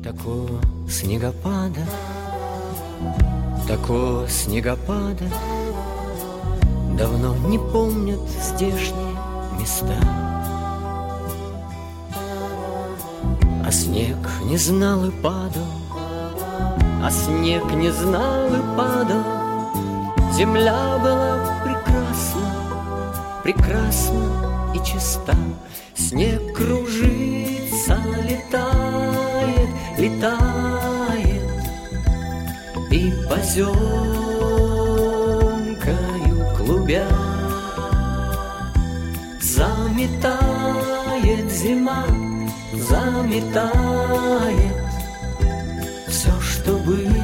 Такого снегопада давно не помнят здешние места. А снег не знал и падал, а снег не знал и падал. Земля была прекрасна, прекрасна и чиста. Снег кружится, летает, летает, и поземкою клубя заметает зима, заметает все, что было.